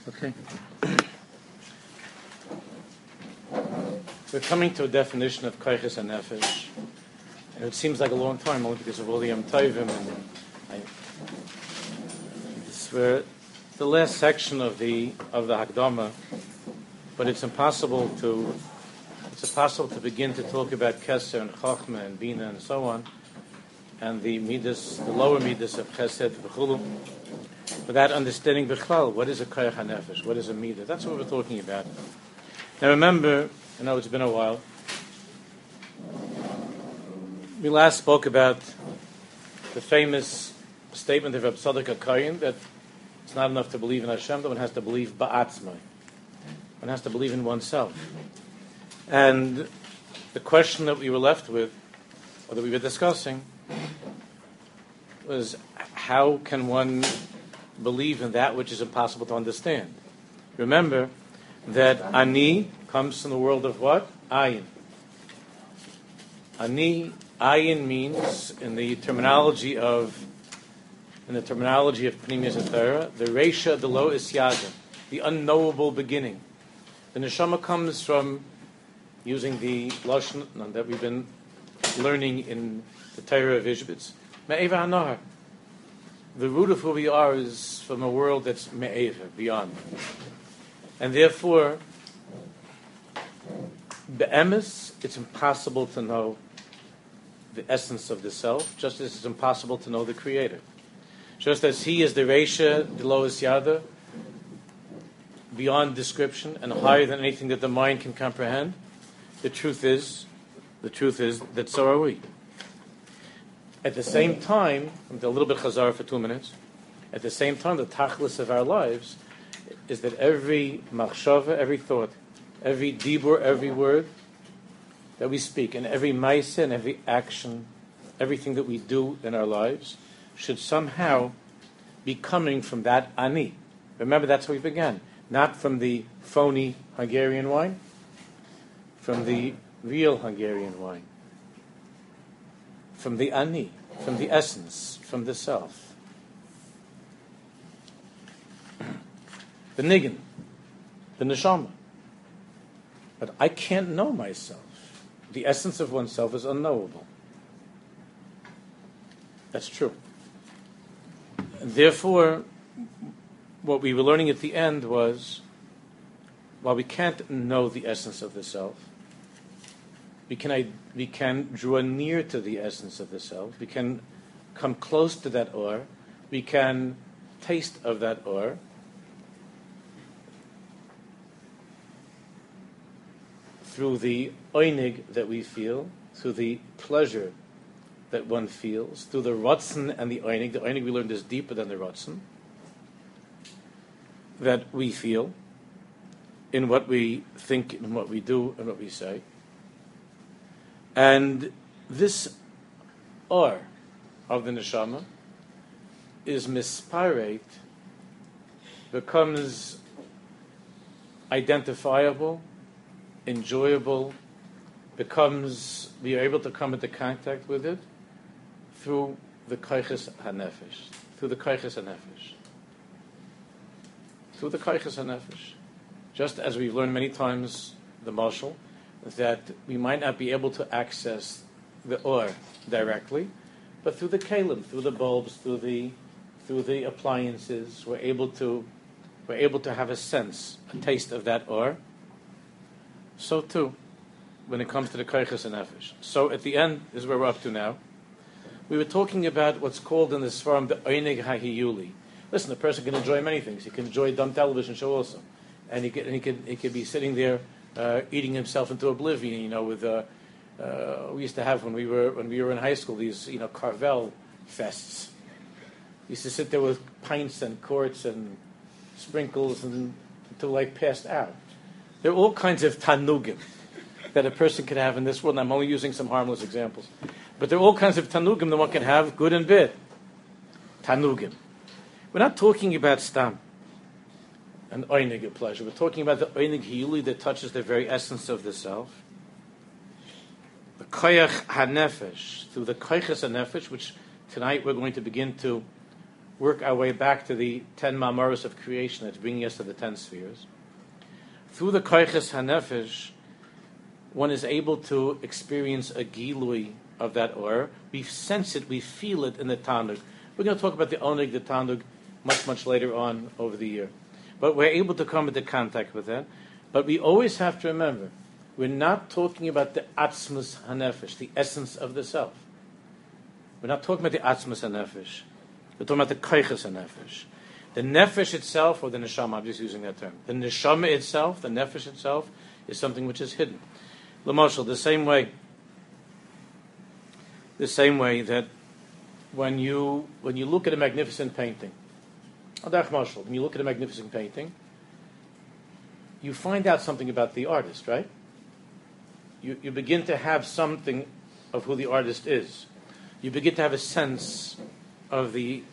Okay. We're coming to a definition of Koiches and Nefesh, and it seems like a long time only because of all the Yom Tovim, we're the last section of the Hakdama, but it's impossible to begin to talk about Keser and Chochmah and Bina and so on, and the lower midas of Chesed v'chulu, without understanding B'chlal, what is a Koich HaNefesh, what is a midah. That's what we're talking about. Now remember, I know it's been a while, we last spoke about the famous statement of Reb Tzadok HaKohen that it's not enough to believe in Hashem, that one has to believe ba'atzmai. One has to believe in oneself. And the question that we were left with, or that we were discussing, was how can one believe in that which is impossible to understand? Remember that Ani comes from the world of what? Ayin. Ani, Ayin means, in the terminology of Pnimius and Torah, the Reisha, the Lo Isyada, the unknowable beginning. The neshama comes from, using the lashon that we've been learning in the Torah of Ishbitz, Me'eva HaNahar. The root of who we are is from a world that's Me'eva, beyond. And therefore, Be'emes, it's impossible to know the essence of the self, just as it's impossible to know the Creator. Just as He is the Reisha, the Lo Isyada, beyond description and higher than anything that the mind can comprehend, the truth is that so are we. At the same time, a little bit chazar for 2 minutes, at the same time, the tachlis of our lives is that every machshava, every thought, every dibur, every word that we speak, and every ma'aseh and every action, everything that we do in our lives, should somehow be coming from that ani. Remember, that's how we began. Not from the phony Hungarian wine, from the real Hungarian wine. From the ani, from the essence, from the self. The niggin, the neshama. But I can't know myself. The essence of oneself is unknowable. That's true. And therefore, what we were learning at the end was, while we can't know the essence of the self, we can draw near to the essence of the self. We can come close to that or. We can taste of that or. Through the oinig that we feel, through the pleasure that one feels, through the rotzen and the oinig. The oinig we learned is deeper than the rotzen that we feel in what we think, in what we do, and what we say. And this or of the neshama is misparate, becomes identifiable, enjoyable, we are able to come into contact with it through the Koiches HaNefesh. Through the Koiches HaNefesh. Through the Koiches HaNefesh. Just as we've learned many times, the mashal, that we might not be able to access the or directly, but through the kalim, through the bulbs, through the appliances, we're able to have a sense, a taste of that or. So too, when it comes to the Koiches HaNefesh. So at the end is where we're up to now. We were talking about what's called in the Sfarim the Oinig HaHiyuli. Listen, a person can enjoy many things. He can enjoy a dumb television show also, and he could be sitting there eating himself into oblivion. With we used to have when we were in high school these Carvel fests. We used to sit there with pints and quarts and sprinkles until I passed out. There are all kinds of tanugim that a person can have in this world, and I'm only using some harmless examples. But there are all kinds of tanugim that one can have, good and bad. Tanugim. We're not talking about stam, an oinig of pleasure. We're talking about the oinig hiyuli that touches the very essence of the self. The koyach hanefesh, through the koiches hanefesh, which tonight we're going to begin to work our way back to the 10 Ma'amaros of creation that's bringing us to the 10 spheres. Through the Koiches HaNefesh, one is able to experience a gilui of that or. We sense it, we feel it in the Tanug. We're going to talk about the Oneg, the Tanug, much, much later on over the year. But we're able to come into contact with that. But we always have to remember, we're not talking about the Atzmus HaNefesh, the essence of the self. We're not talking about the Atzmus HaNefesh. We're talking about the Koiches HaNefesh. The Nefesh itself, or the Neshama, I'm just using that term. The Neshama itself, the Nefesh itself, is something which is hidden. L'moshel, the same way that when you look at a magnificent painting, when you look at a magnificent painting, you find out something about the artist, right? You begin to have something of who the artist is. You begin to have a sense of the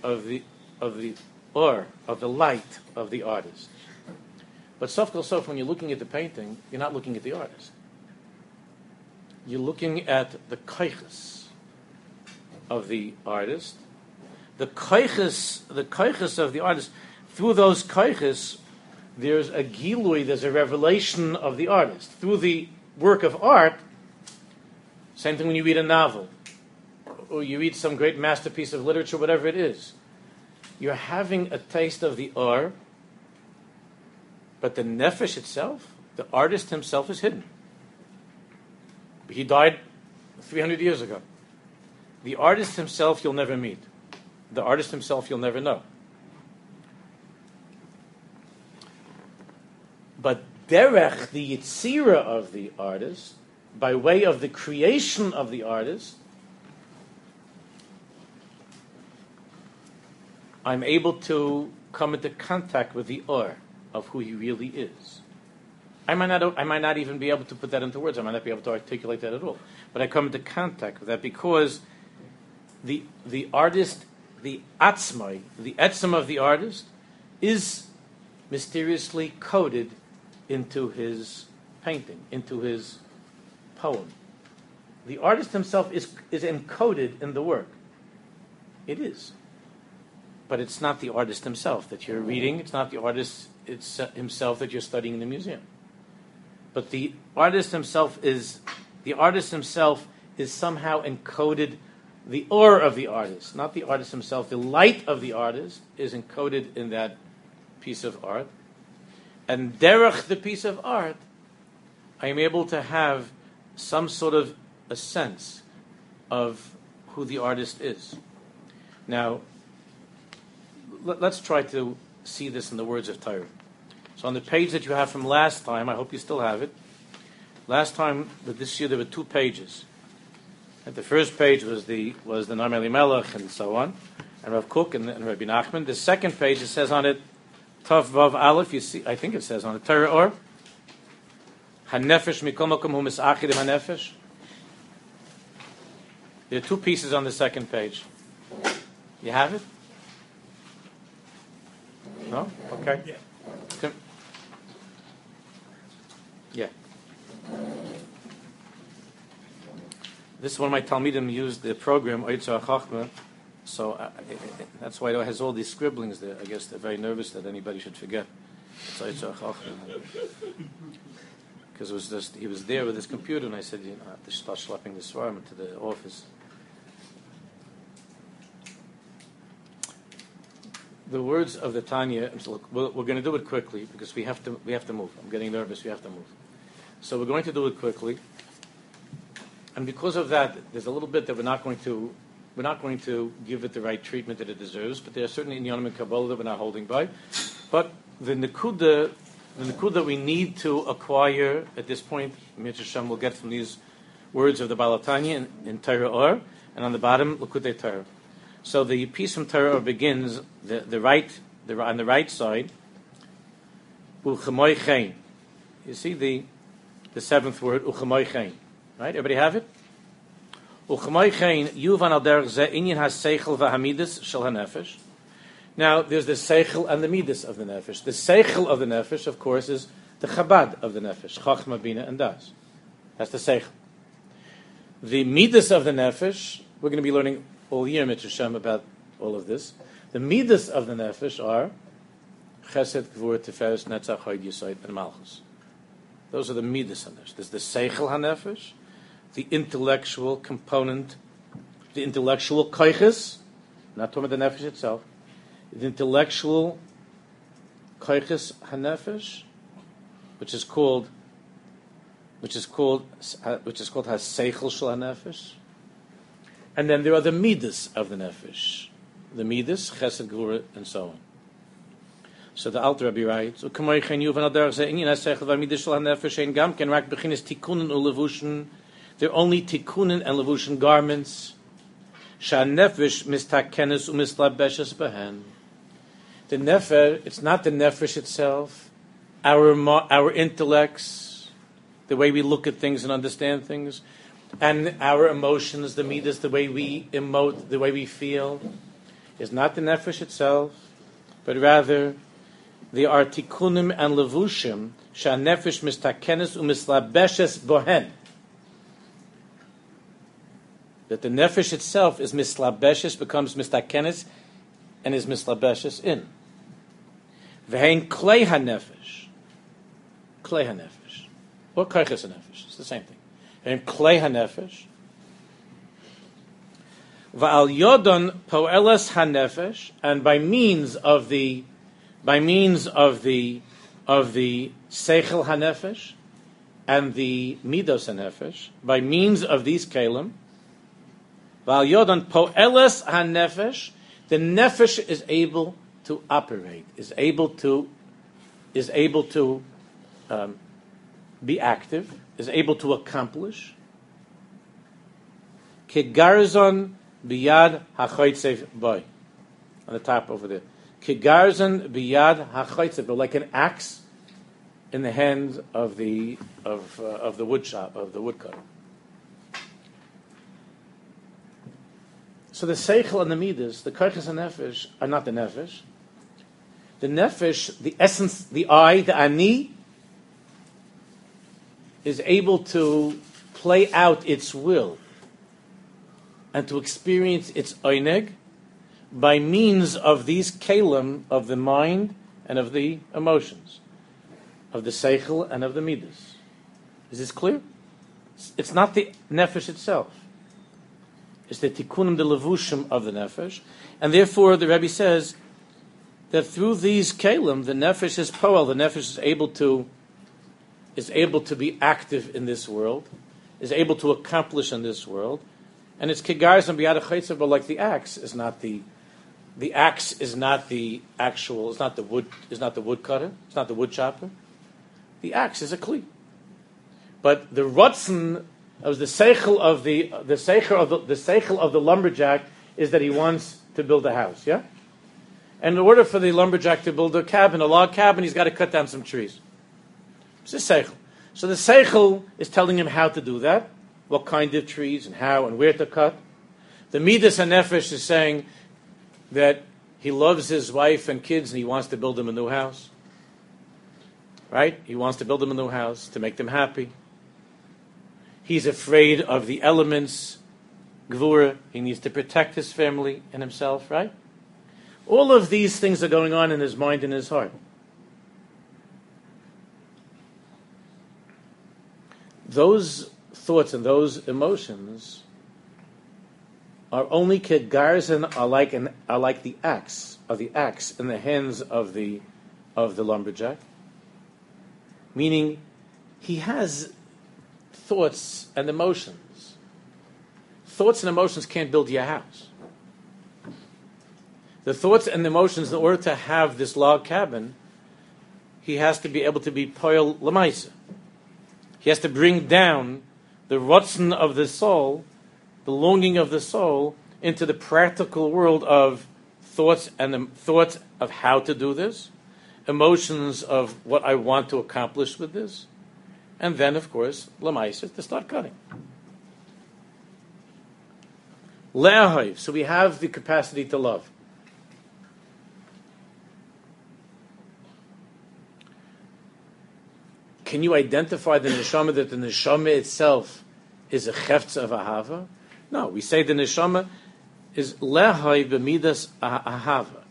light of the artist. But sof kol sof, when you're looking at the painting, you're not looking at the artist. You're looking at the koiches of the artist. The koiches of the artist. Through those koiches, there's a gilui, there's a revelation of the artist. Through the work of art, same thing when you read a novel, or you read some great masterpiece of literature, whatever it is. You're having a taste of the or, but the nefesh itself, the artist himself, is hidden. He died 300 years ago. The artist himself you'll never meet. The artist himself you'll never know. But derech, the yitzira of the artist, by way of the creation of the artist, I'm able to come into contact with the or of who he really is. I might not even be able to put that into words. I might not be able to articulate that at all. But I come into contact with that because the artist, the atzmai, the etzem of the artist, is mysteriously coded into his painting, into his poem. The artist himself is encoded in the work. It is. But it's not the artist himself that you're reading. It's not the artist himself that you're studying in the museum. But the artist himself is somehow encoded, the or of the artist, not the artist himself. The light of the artist is encoded in that piece of art. And derech the piece of art, I am able to have some sort of a sense of who the artist is. Now, let's try to see this in the words of Torah. So on the page that you have from last time, I hope you still have it. Last time, but this year there were 2 pages. And the first page was the Noam Elimelech and so on, and Rav Kook and Rabbi Nachman. The second page, it says on it, Tav Vav Aleph. You see, I think it says on it, Torah or Hanefesh Mikol Makom Hu Misachid Hanefesh. There are 2 pieces on the second page. You have it? No? Okay. Yeah. Yeah. This is one of my Talmidim used the program Oitzah Chachma, so that's why it has all these scribblings there. I guess they're very nervous that anybody should forget. It's Oitzah Chachma. Because it was just, he was there with his computer, and I said, I have to start schlepping the Svarim into the office. The words of the Tanya. Look, we're going to do it quickly because we have to move. I'm getting nervous. We have to move. So we're going to do it quickly, and because of that, there's a little bit that we're not going to give it the right treatment that it deserves. But there are certain inyanim and Kabbalah that we're not holding by. But the nekuda we need to acquire at this point, Mitzvah Shem will get from these words of the Baal HaTanya in Torah Or, and on the bottom Likutei Torah. So the piece from Torah begins on the right side. Uchemoy Chein. You see the 7th word Uchemoy Chein. Right? Everybody have it? Uchemoy Chein Yuvan al derech ze inyan haseichel v'hamidus shel hanefesh. Now there's the seichel and the midas of the nefesh. The seichel of the nefesh, of course, is the chabad of the nefesh, chachma, bina, and das. That's the seichel. The midas of the nefesh, we're going to be learning all year, Mitzvah Shem, about all of this. The midas of the nefesh are chesed, gvur, tiferes, netzach, hod, yesod, and malchus. Those are the midas hanefesh. There's the seichel hanefesh, the intellectual component, the intellectual koiches, not talking about the nefesh itself, the intellectual koiches hanefesh, which is called haseichel shel hanefesh, and then there are the midas of the nefesh, the midas, chesed, gvura, and so on. So the Alter Rebbe writes, they're only tikkunen and levushin garments. The nefer, it's not the nefesh itself, our intellects, the way we look at things and understand things, and our emotions, the midas, the way we emote, the way we feel, is not the nefesh itself, but rather they are tikkunim and levushim shanefesh mistakenes umislabeshes bohen. That the nefesh itself is mislabeshes, becomes mistakenes, and is mislabeshes in. Vehein klei hanefesh, or kaiches hanefesh. It's the same thing. Vehein klei hanefesh. Va'al yodon poelas hanefesh, and by means of the seichel hanefesh and the midos hanefesh, by means of these kelim, v'al yodon poelas hanefesh, the nefesh is able to operate, is able to be active, is able to accomplish. Kegarzon biyad hachoytzev boy, on the top over there. Kegarzon biyad hachoytzev, like an axe in the hands of the woodcutter. So the seichel and the midas, the koiches and nefesh, are not the nefesh. The nefesh, the essence, the I, the ani, is able to play out its will and to experience its oineg by means of these kelim of the mind and of the emotions, of the seichel and of the midas. Is this clear? It's not the nefesh itself. It's the tikkunim, the levushim of the nefesh, and therefore the Rebbe says that through these kelim, the nefesh is poel. The nefesh is able to be active in this world, is able to accomplish in this world, and it's kegarzon biyad hachoytzev, but like the axe is not the axe is not the actual, it's not the woodcutter, it's not the wood chopper. The axe is a kli, but the rotzen of the seichel of the seichel of the lumberjack is that he wants to build a house, yeah. And in order for the lumberjack to build a log cabin, he's got to cut down some trees. It's the seichel. So the seichel is telling him how to do that, what kind of trees and how and where to cut. The midas hanefesh is saying that he loves his wife and kids and he wants to build them a new house. Right? He wants to build them a new house to make them happy. He's afraid of the elements, gvura. He needs to protect his family and himself, right? All of these things are going on in his mind and his heart. Those thoughts and those emotions are only kegarzon, are like the axe in the hands of the lumberjack. Meaning, he has thoughts and emotions. Thoughts and emotions can't build you a house. The thoughts and emotions, in order to have this log cabin, he has to be able to be poel lemaisa. He has to bring down the rotzen of the soul, the longing of the soul, into the practical world of thoughts and the thoughts of how to do this, emotions of what I want to accomplish with this, and then, of course, lemaisa, to start cutting. Le'ahav, so we have the capacity to love. Can you identify the neshama that the neshama itself is a cheftz of ahava? No, we say the neshama is lehai b'midas ahava.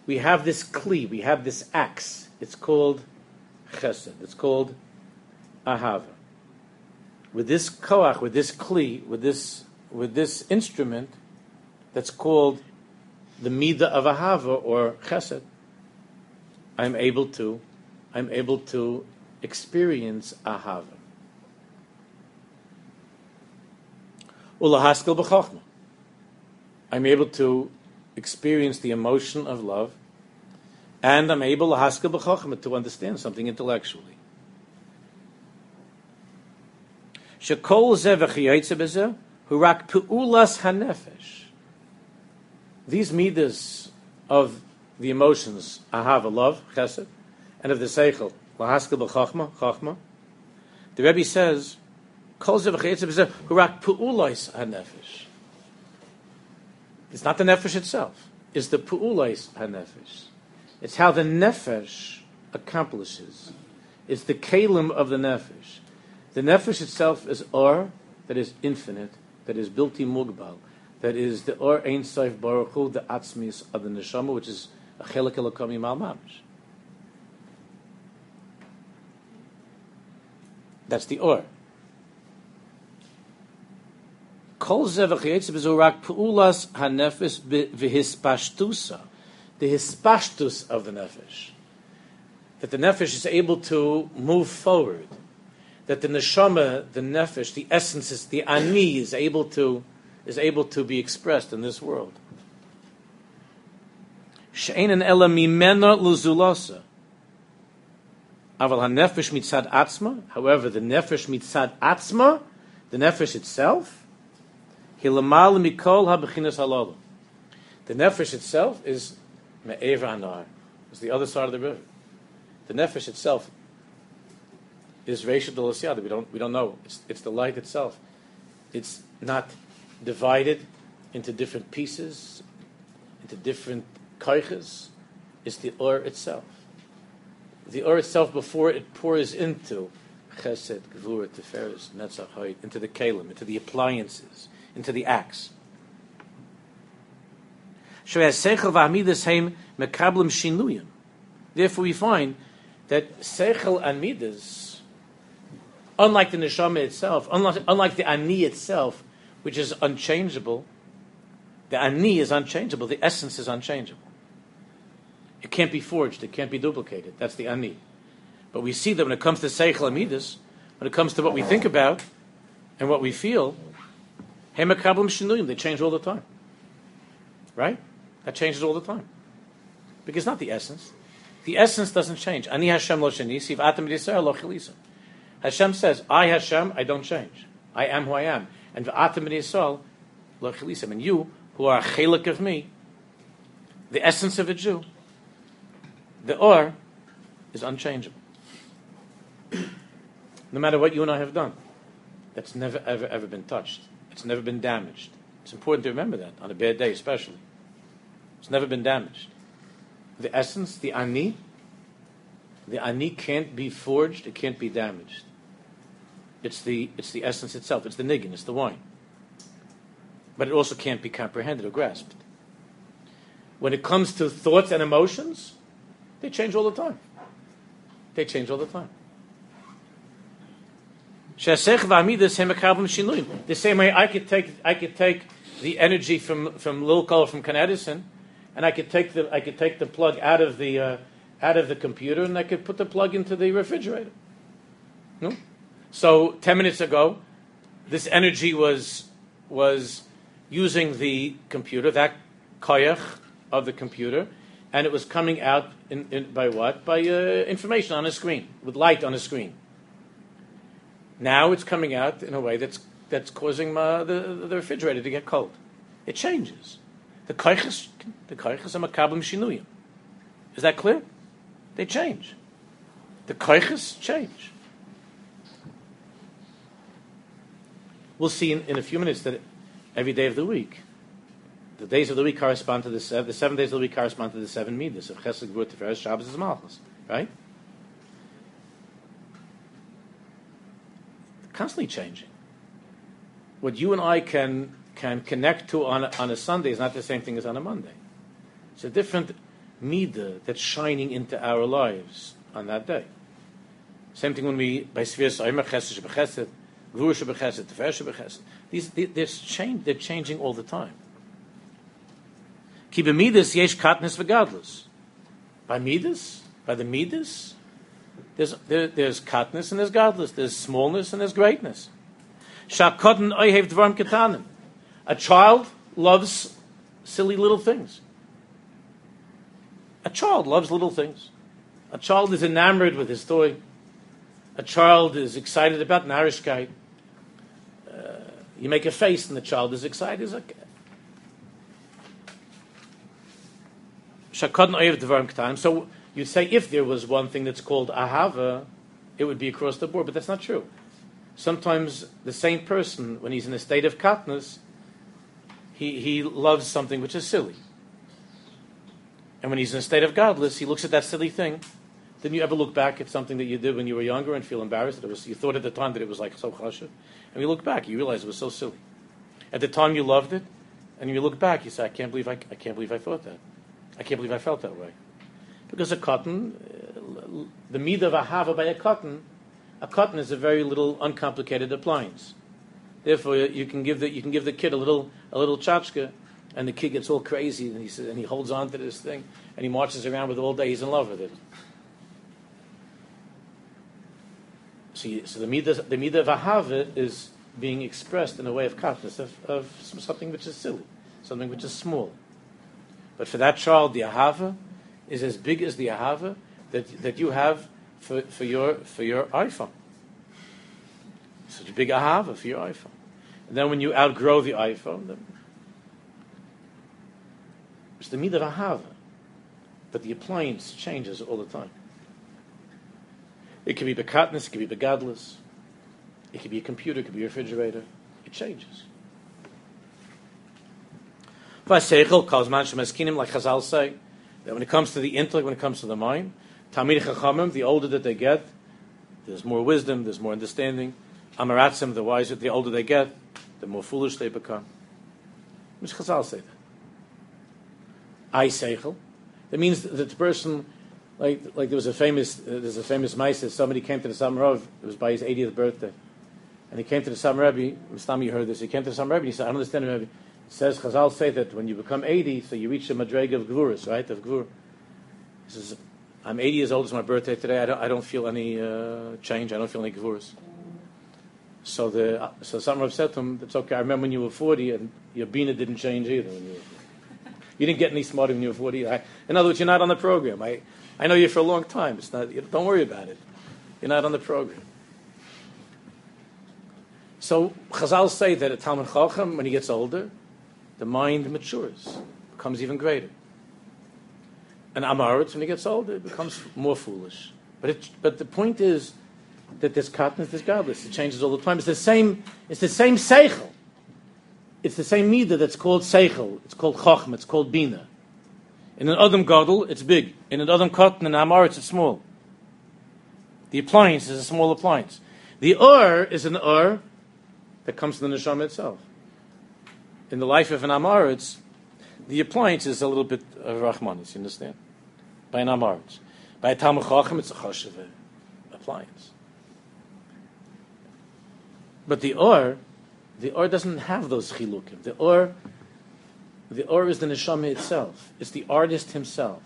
we have this kli, we have this axe. It's called chesed. It's called ahava. With this koach, with this kli, with this instrument, that's called the midah of ahava or chesed, I'm able to experience ahava. Ulahaskel b'chochma. I'm able to experience the emotion of love, and I'm able lahaskel b'chochma to understand something intellectually. Shekol zeh v'chiyotze b'zeh hu rak pe'ulas hanefesh. These midas of the emotions, ahava, love, chesed, and of the seichel, lahaskel b'chochma, chochma. The Rebbe says, kol zeh v'chiyotze b'zeh hu rak pe'ulas hanefesh. It's not the nefesh itself. It's the pu'ulais hanefesh. It's how the nefesh accomplishes. It's the kalim of the nefesh. The nefesh itself is or, that is infinite, that is bilti mugbal, that is the or ein sof baruch hu, the atzmis of the neshama, which is a chelik elokom yimal mamish. That's the or. Kol zeh v'chiyotze b'zeh rak pu'ulas hanefesh v'hispashtusa. The hispashtus of the nefesh. That the nefesh is able to move forward. That the neshama, the nefesh, the essence, the ani is able to be expressed in this world. She'einen ela mimena luzulasa. Aval hanefesh mitzad atzma. However, the nefesh mitzad atzma, the nefesh itself, hilamal mikol habechinas halalu. The nefesh itself is me'eva anar. It's the other side of the river. The nefesh itself is Reisha D'Lasiyada. We don't know. It's the light itself. It's not divided into different pieces, into different koiches. It's the or itself. The or itself, before it pours into Chesed, Gevurah, Tiferes, Netzach, Hoyt, into the kelim, into the appliances, into the axe. Therefore, we find that seichel and midas, unlike the neshama itself, unlike the ani itself, which is unchangeable, the ani is unchangeable. The essence is unchangeable. It can't be forged. It can't be duplicated. That's the ani. But we see that when it comes to seichel and midas, when it comes to what we think about and what we feel, they change all the time. Right? That changes all the time. Because not the essence. The essence doesn't change. Ani Hashem lo shenisi, v'atem Yisrael lo chilisa. Hashem says, I Hashem, I don't change. I am who I am. And v'atem Yisrael lo chilisa. And you, who are a chelik of me, the essence of a Jew, the or, is unchangeable. No matter what you and I have done. That's never, ever, ever been touched. It's never been damaged. It's important to remember that, on a bad day especially. It's never been damaged. The essence, the ani can't be forged, it can't be damaged. It's the essence itself, it's the niggin, it's the wine. But it also can't be comprehended or grasped. When it comes to thoughts and emotions, they change all the time. They change all the time. The same way I could take the energy from Lilko, from Con Edison, and I could take the plug out of the computer, and I could put the plug into the refrigerator. No? So 10 minutes ago, this energy was using the computer, that koyach of the computer, and it was coming out by what? By information on a screen, with light on a screen. Now it's coming out in a way that's causing the refrigerator to get cold. It changes. The koiches are makablim shinuyim. Is that clear? They change. The koiches change. We'll see in a few minutes that every day of the week, the days of the week correspond to the 7 days of the week correspond to the 7 midas of Chesed, Gevurah, Tiferes, Shabbos, and Malchus. Right? Constantly changing. What you and I can connect to on a Sunday is not the same thing as on a Monday. It's a different midah that's shining into our lives on that day. Same thing when we by Sfiras Omer Chesed B'Chesed, Gvura B'Chesed, Tifer B'Chesed. They're changing all the time. Ki b'midas yesh katnis v'gadlus. By the midas, there's katnis and there's godless. There's smallness and there's greatness. Shakotin oyhev dvarim ketanim. A child loves silly little things. A child loves little things. A child is enamored with his toy. A child is excited about narishkeit. You make a face and the child is excited. He's like, so you'd say if there was one thing that's called ahava, it would be across the board, but that's not true. Sometimes the same person, when he's in a state of katnus, he loves something which is silly. And when he's in a state of godless, he looks at that silly thing. Didn't you ever look back at something that you did when you were younger and feel embarrassed? You thought at the time that it was like so chashuv. And you look back, you realize it was so silly. At the time you loved it, and you look back, you say, I can't believe I thought that. I can't believe I felt that way. Because a cotton, the midah of ahava by a cotton is a very little uncomplicated appliance. Therefore, you can give the kid a little tchotchke, and the kid gets all crazy, and he holds on to this thing, and he marches around with it all day. He's in love with it. So the midah of ahava is being expressed in a way of katnus, of something which is silly, something which is small. But for that child, the ahava is as big as the ahava that you have for your iPhone. Such a big ahava for your iPhone. And then when you outgrow the iPhone, then it's the midah of ahava. But the appliance changes all the time. It could be bekatnus, it could be begadlus, it could be a computer, it could be a refrigerator. It changes. Like Chazal say, that when it comes to the intellect, when it comes to the mind, Talmidei Chachamim, the older that they get, there's more wisdom, there's more understanding. Amaratzim, the wiser, the older they get, the more foolish they become. Which Chazal say that? I seichel. That means that the person, like there's a famous ma'aseh. Somebody came to the Sam Rav. It was by his 80th birthday, and he came to the Sam Rebbe. Mustami heard this. He came to the Sam Rebbe and he said, "I don't understand, Rebbe. It says Chazal say that when you become 80, so you reach the madrega of gvuras, right? Of gvur." He says, "I'm 80 years old. It's my birthday today. I don't feel any change. I don't feel any gvuras." So Sam Rav said to him, "It's okay. I remember when you were 40 and your bina didn't change either. When you were 40. You didn't get any smarter when you were 40. In other words, you're not on the program. I know you for a long time. It's not. Don't worry about it. You're not on the program." So Chazal say that a Talmid Chacham, when he gets older, the mind matures, becomes even greater. And Amaretz, when he gets older, it becomes more foolish. But the point is that there's katnus, there's godless. It changes all the time. It's the same seichel. It's the same midah that's called seichel. It's called chachma. It's called bina. In an Adam Gadol, it's big. In an Adam Katan, in Amaretz, it's small. The appliance is a small appliance. The Ur is an Ur that comes from the neshama itself. In the life of an Amaretz, the appliance is a little bit of Rachmanis, you understand? By an Amaretz. By a Talmid Chacham, it's a chashuv appliance. But the Ur doesn't have those chilukim. The Ur is the neshama itself. It's the artist himself.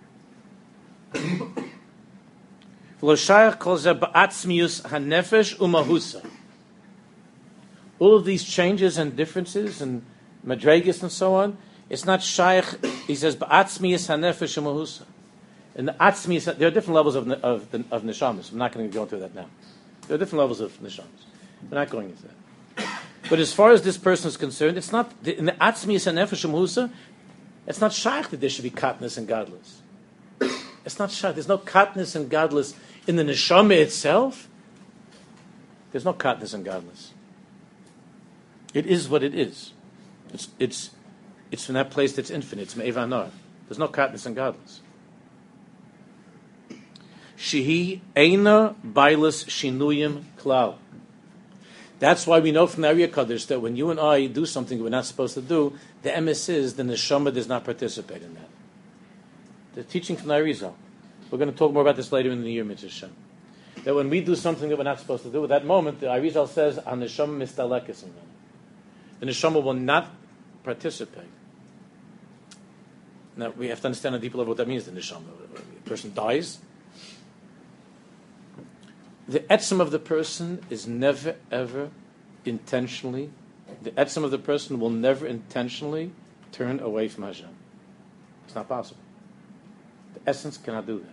All of these changes and differences and madregas and so on, it's not shaykh. He says ba'atzmiyus hanefesh u'mahusa. And the atzmiyus, there are different levels of neshamas. I'm not going to go into that now. There are different levels of neshamas. We're not going into that. But as far as this person is concerned, it's not in the atzmiyus hanefesh u'mahusa. It's not shaykh that there should be katnus and godless. It's not shaykh. There's no katnus and godless in the neshama itself. There's no katnus and godless. It is what it is. It's from that place that's infinite. It's me'evanar. There's no katnus and godless. Shehi eina bailas shinuyim klal. That's why we know from the Ariya Kaddish that when you and I do something we're not supposed to do, the emes is the neshama does not participate in that. The teaching from the Arizal. We're going to talk more about this later in the year, Mitzvah Shem. That when we do something that we're not supposed to do, at that moment, the Arizal says, "An neshama mistalekes in them." The neshama will not participate. Now we have to understand on a deeper level what that means. The neshama, a person dies. The etzem of the person is never ever intentionally. The etzem of the person will never intentionally turn away from Hashem. It's not possible. The essence cannot do that.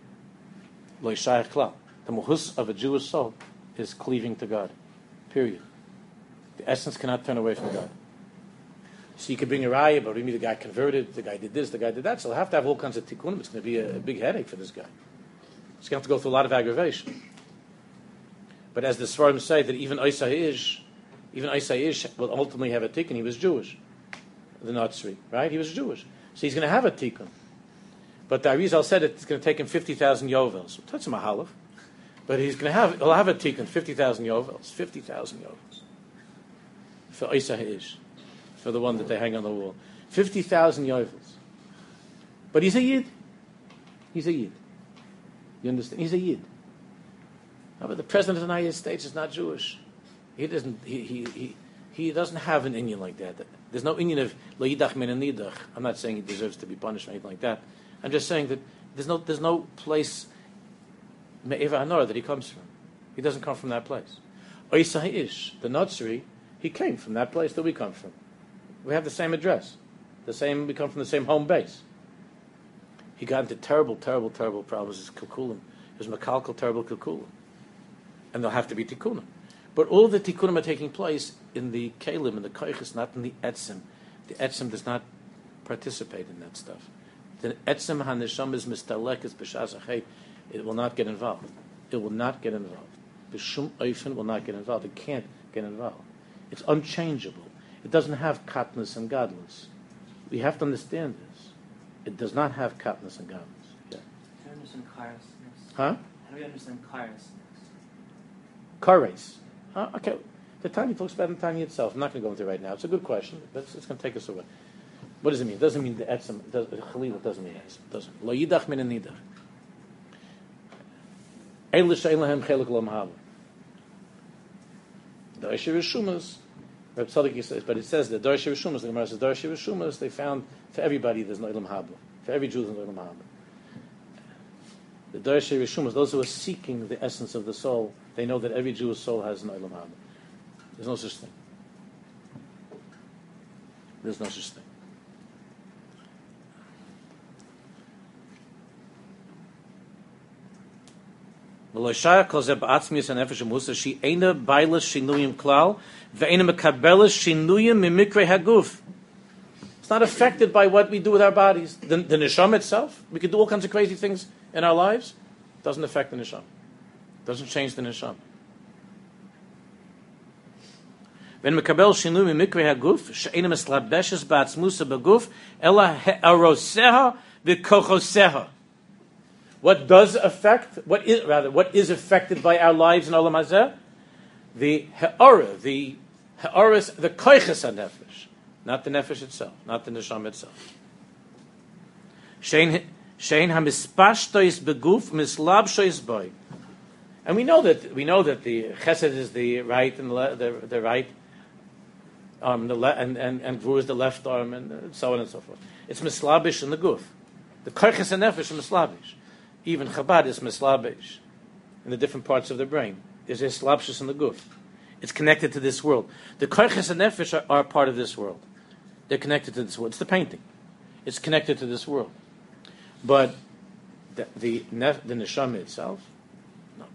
Lo yishayach klal. The muhus of a Jewish soul is cleaving to God. Period. The essence cannot turn away from God. So you can bring a raya, but the guy converted, the guy did this, the guy did that. So he'll have to have all kinds of tikkunim. It's going to be a big headache for this guy. He's going to have to go through a lot of aggravation. But as the Svarim say, that even Isa Ish will ultimately have a tikkun. He was Jewish, the Natsri, right? He was Jewish. So he's going to have a tikkun. But the Arizal said it's going to take him 50,000 yovels. That's a mahalach. But he'll have a tikkun, 50,000 yovels. 50,000 yovels. For Isa Ish. For the one that they hang on the wall. 50,000 yovels. But he's a Yid. He's a Yid. You understand? He's a Yid. No, but the president of the United States is not Jewish. He doesn't. He doesn't have an Indian like that. There's no Indian of lo yidach min nidach. I'm not saying he deserves to be punished or anything like that. I'm just saying that there's no place me'eva hanor that he comes from. He doesn't come from that place. Oisai Ish, the Natsri, he came from that place that we come from. We have the same address, we come from the same home base. He got into terrible problems. His kilkulim, his makalkal terrible kilkulim. And there'll have to be tikkunim. But all the tikkunim are taking place in the kelim, in the koiches, not in the etzim. The etzim does not participate in that stuff. The etzim hanesham is mistalekes b'shas achay. It will not get involved. It will not get involved. B'shum oifen will not get involved. It can't get involved. It's unchangeable. It doesn't have katnus and godless. We have to understand this. It does not have katnus and godless. Yeah. How do you understand kairos? Huh? How do you understand kairos? Kares. Okay. The Tanya talks about the Tanya itself. I'm not going to go into it right now. It's a good question, but it's going to take us away. What does it mean? It doesn't mean the etzem. Chalil doesn't mean etzem. It doesn't. Lo yidach min nidach. Eilish she'en lahem chelik lo mahava. Dorshe Rishumas. Reb Tzadok says, but it says that Dorshe Rishumas. The Gemara says Dorshe Rishumas. They found for everybody there's no ilam haba. For every Jew there's no ilam haba. The Dorshe Rishumas, those who are seeking the essence of the soul, they know that every Jewish soul has an Olam Haba. There's no such thing. There's no such thing. V'loishaya kol zeh ba'atzmius hanefesh hamusa she eina bailas shinuyim klal ve'eina mekabelas shinuyim mimikrei haguf. It's not affected by what we do with our bodies. The neshama itself, we can do all kinds of crazy things in our lives. Doesn't affect the neshama. Doesn't change the neshama. When mekabel shinui mimikre haguf she'ena mislabeshes ba'atzmusa baguf ela he'aroseha v'kochoseha. What does affect? What is affected by our lives in olam hazeh? The he'ara, the koiches hanefesh, not the nefesh itself, not the neshama itself. Shein hamispashtois beguf mislabshois boy. And we know that the chesed is the right and the right arm, and gvur is the left arm, and so on and so forth. It's mislabish in the guf. The koiches and nefesh are mislabish. Even Chabad is mislabish in the different parts of the brain. There's a slabshus in the guf. It's connected to this world. The koiches and nefesh are part of this world. They're connected to this world. It's the painting. It's connected to this world. But the neshama itself, no.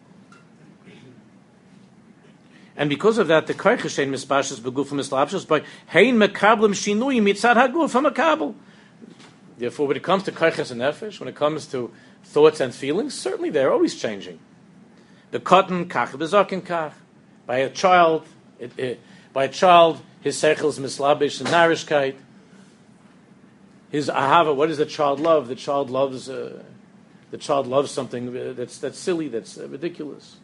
And because of that, the koiches shein mispashus beguf mislabshus by hein mekablim shinui mitzad haguf hamakabel. Therefore, when it comes to koiches and nefesh, when it comes to thoughts and feelings, certainly they're always changing. The cotton kach bezakin kach. By a child, his seichel is mislabish and narishkeit. His ahava, what does the child love? The child loves something that's silly, that's ridiculous.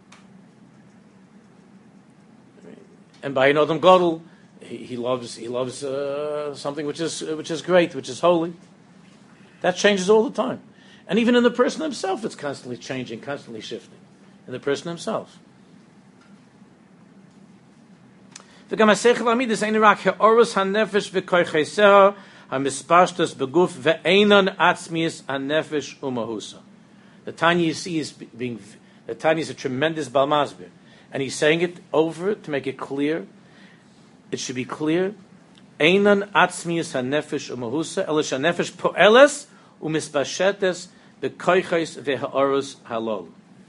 And by an Adam Gadol, he loves something which is great, which is holy. That changes all the time. And even in the person himself, it's constantly changing, constantly shifting. In the person himself. וגם השכל המידס אין רק האורס הנפש וכויכסיה המספשטוס בגוף ואינן עצמיס הנפש ומהוסה. The Tanya, you see, the Tanya is a tremendous balmazbir, and he's saying it over to make it clear. It should be clear. Einan atzmius hanefesh umahusa elish hanefesh poeles umispashetes bekoiches vehaorus halol.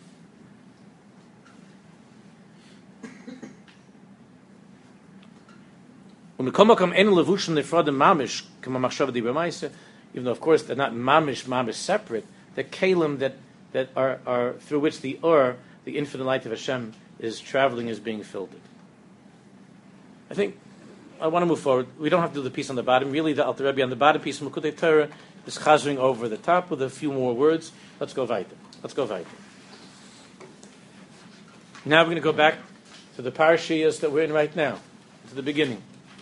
Even though, of course, they're not mamish separate, the kalim that are through which the infinite light of Hashem, is traveling, is being filtered. I think I want to move forward. We don't have to do the piece on the bottom. Really, the Alter Rebbe on the bottom piece, Mekutei Torah, is chazering over the top with a few more words. Let's go weiter. Now we're going to go back to the parashiyas that we're in right now, to the beginning.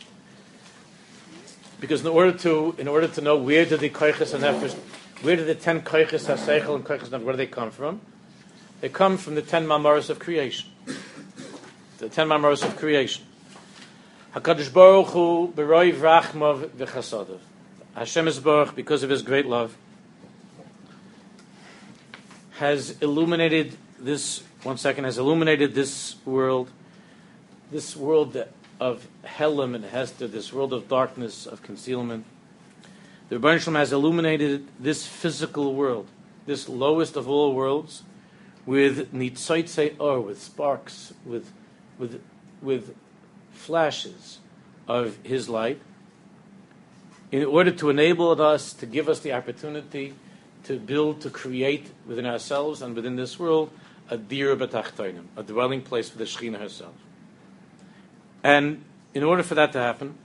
Because in order to know where did the koiches and nefesh, where did the 10 koiches haseichel and koiches nefesh, where do they come from? They come from the 10 mamaros of creation. The 10 mamaros of creation. Hakadosh Baruch Hu b'roiv rachmav v'chasadav. Hashem Yisborach, because of His great love, has illuminated this. Has illuminated this world of Helam and Hester, this world of darkness, of concealment. The Rebbeinu Shalom has illuminated this physical world, this lowest of all worlds, with nitzotzei or, with sparks, with flashes of His light, in order to enable us, to give us the opportunity to build, to create within ourselves and within this world a dir b'tachtonim, a dwelling place for the Shekhinah herself. And in order for that to happen,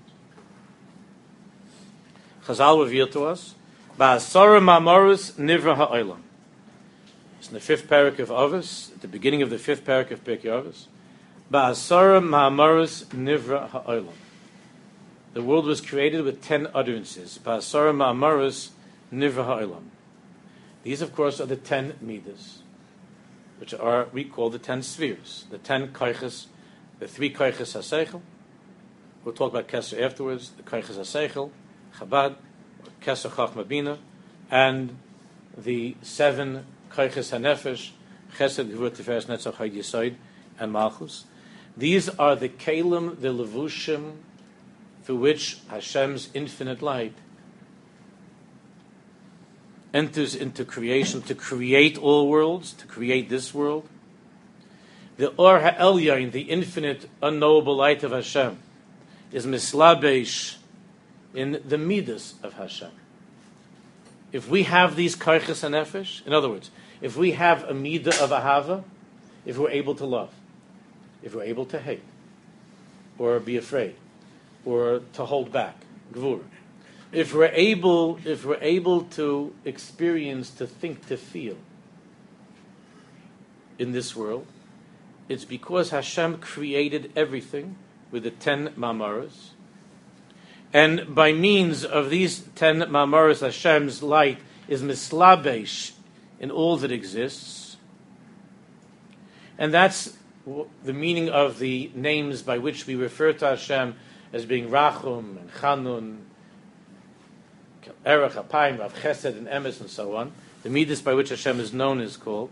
Chazal reveal to us, Ba'asara ma'amorus nivra ha'olam. It's in the 5th parak of Avos, at the beginning of the 5th parak of Pirkei Avos. Ba'asara ma'amorus nivra ha'olam. The world was created with 10 utterances. Ba'asara ma'amorus nivra ha'olam. These, of course, are the 10 midas, which are, we call the 10 spheres, the 10 koiches, the 3 koiches haseichel. We'll talk about Kesser afterwards, the koiches haseichel, Chabad, Kesser Chachma Bina, and the 7 koiches hanefesh, Chesed, Gevurah, Tiferes, Netzach, Hod Yesod, and Malchus. These are the kelim, the levushim, through which Hashem's infinite light enters into creation, to create all worlds, to create this world. The Or HaElyon, the infinite, unknowable light of Hashem, is mislabesh in the midas of Hashem. If we have these koiches and nefesh, in other words, if we have a midah of ahava, if we're able to love, if we're able to hate, or be afraid, or to hold back, gvura, if we're able to experience, to think, to feel in this world, it's because Hashem created everything with the 10 mamaros, and by means of these 10 mamaros, Hashem's light is mislabesh in all that exists, and that's the meaning of the names by which we refer to Hashem as being Rachum and Chanun, Erech, Apayim, Rav Chesed, and Emes, and so on. The midas by which Hashem is known is called.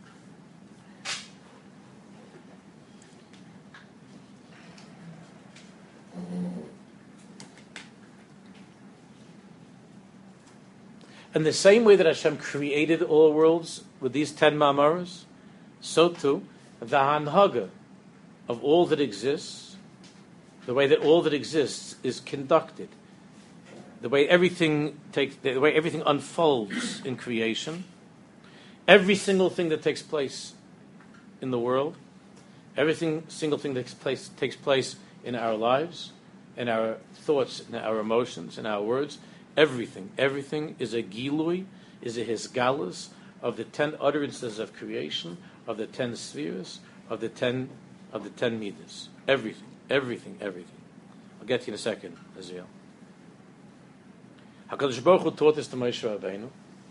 And the same way that Hashem created all worlds with these 10 mamaros, so too, the hanhaga of all that exists, the way that all that exists is conducted, the way everything unfolds in creation, every single thing that takes place in the world, single thing that takes place in our lives, in our thoughts, in our emotions, in our words, everything is a gilui, is a hisgalus of the 10 utterances of creation, of the 10 spheres, of the 10 midas. Everything. I'll get to you in a second, Azriel. HaKadosh Baruch Hu taught this to Moshe Rabbeinu.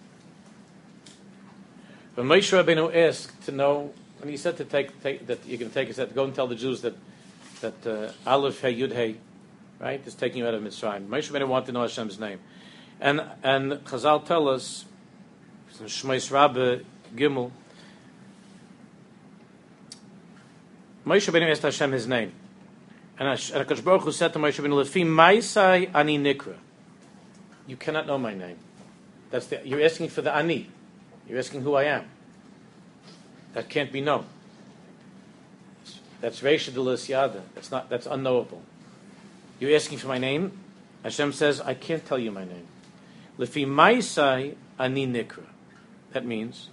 When Moshe Rabbeinu asked to know, when he said to take that you're going to take, he said to go and tell the Jews that Aleph Hey Yud Hey, right, is taking you out of Mitzrayim. Moshe Rabbeinu wanted to know Hashem's name, and Chazal tell us, Shmais Rabbah Gimel, Moshe Rabbeinu asked Hashem his name, and HaKadosh Baruch Hu said to Moshe Rabbeinu, Lefi Maisai Ani Nikra. You cannot know my name. You're asking for the Ani. You're asking who I am. That can't be known. That's Reisha de L'Siyada. That's unknowable. You're asking for my name. Hashem says, I can't tell you my name. Lefi Maisai Ani Nikra. That means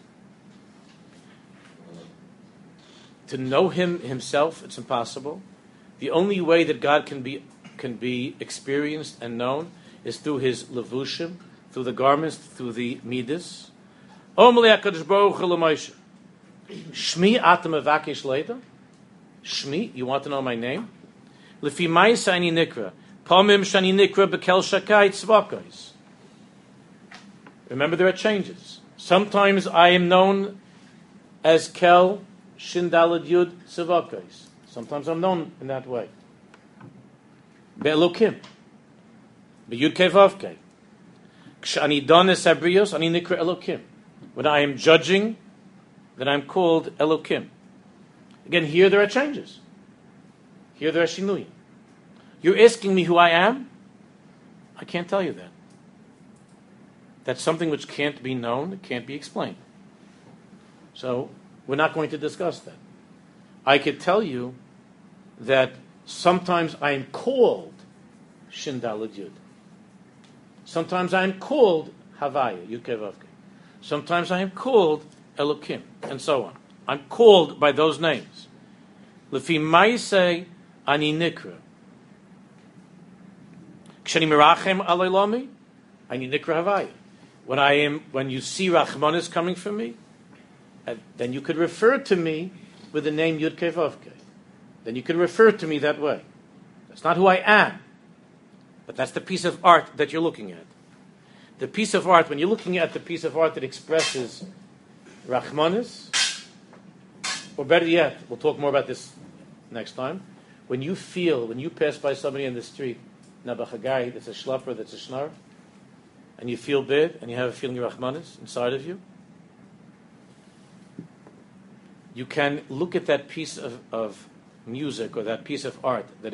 to know him himself, it's impossible. The only way that God can be experienced and known is through his levushim, through the garments, through the midas. Omli HaKadosh Baruch Hu l'Moshe. Shmi atam avakesh leida. Shmi, you want to know my name? Lefi ma'isa ani nikra. Pamim shani nikra bekel shakai tzvakos. Remember, there are changes. Sometimes I am known as Kel Shindalad Yud Tzvakos. Sometimes I'm known in that way. Be'elokim. Be'yud Kevavke. Kshani dones abrios ani nikra Elokim. When I am judging, then I'm called Elokim. Again, here there are changes. Here there are shinuyim. You're asking me who I am? I can't tell you that. That's something which can't be known, it can't be explained. So, we're not going to discuss that. I could tell you that sometimes I am called Shindalad Yud. Sometimes I am called Havaya, Yud Kevavke. Sometimes I am called Elokim, and so on. I'm called by those names. Lefi Maisei Ani Nikra. Kshani Mirachem Aleilami, Ani Nikra Havaya. When you see Rachmanis coming from me, then you could refer to me with the name Yud Kevavke. Then you could refer to me that way. That's not who I am, but that's the piece of art that you're looking at. The piece of art, when you're looking at the piece of art that expresses Rachmanis, or better yet, we'll talk more about this next time, when you pass by somebody in the street, Nabachagai, that's a shlapper, that's a shnar, and you feel bad, and you have a feeling of Rachmanis inside of you, you can look at that piece of music or that piece of art that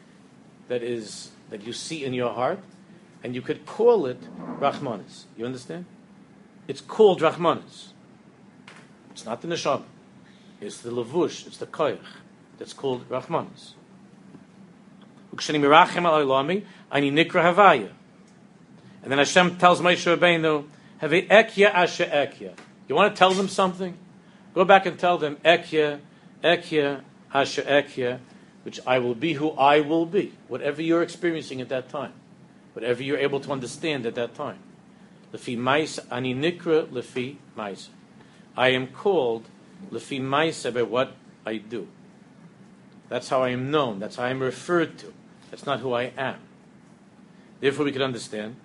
you see in your heart, and you could call it Rachmanis. You understand? It's called Rachmanis. It's not the neshama. It's the levush. It's the koyach. That's called Rachmanis. Ukshani mirachem al olami, ani nikra havaya. And then Hashem tells Moshe Rabbeinu, have a ekya asher ekya. You want to tell them something? Go back and tell them ekya asher ekya, which I will be who I will be. Whatever you're experiencing at that time. Whatever you're able to understand at that time. Lefi mais ani nikra lefi mais. I am called lefi mais by what I do. That's how I am known. That's how I am referred to. That's not who I am. Therefore, we can understand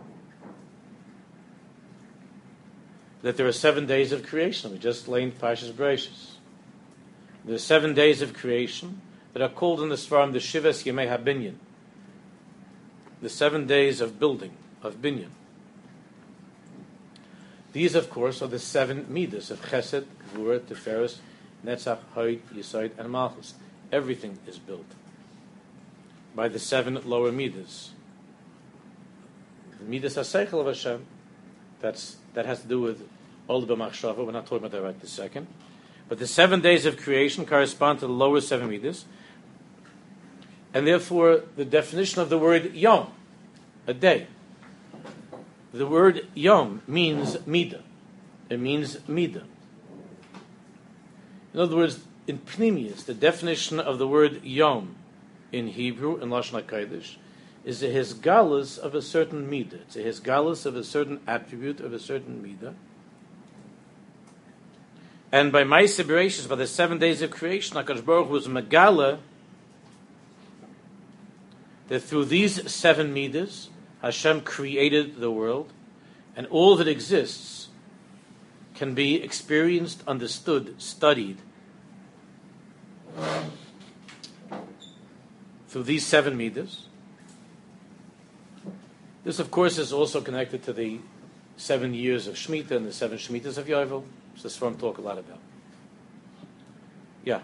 that there are 7 days of creation. We just learned Parshas Bereishis. There are 7 days of creation that are called in the Sfarim the Shivas Yemei HaBinyan. The 7 days of building, of binyan. These, of course, are the 7 midas of Chesed, Gvura, Tiferes, Netzach, Hoid, Yesod, and Malchus. Everything is built by the 7 lower midas. The midas HaSeichel of Hashem, that has to do with Ol B'Machshava. We're not talking about that right this second. But the 7 days of creation correspond to the lower 7 midas. And therefore, the definition of the word yom, a day. The word yom means midah. It means midah. In other words, in Pnimius, the definition of the word yom in Hebrew, in Lashon HaKodesh, is a hisgalus of a certain midah. It's a hisgalus of a certain attribute, of a certain midah. And by Ma'aseh Bereishis, by the 7 days of creation, HaKadosh Baruch Hu was megala that through these 7 midas, Hashem created the world, and all that exists can be experienced, understood, studied through these 7 midas. This, of course, is also connected to the 7 years of Shemitah and the 7 Shemitahs of Yovel, which the Sfarim talk a lot about. Yeah,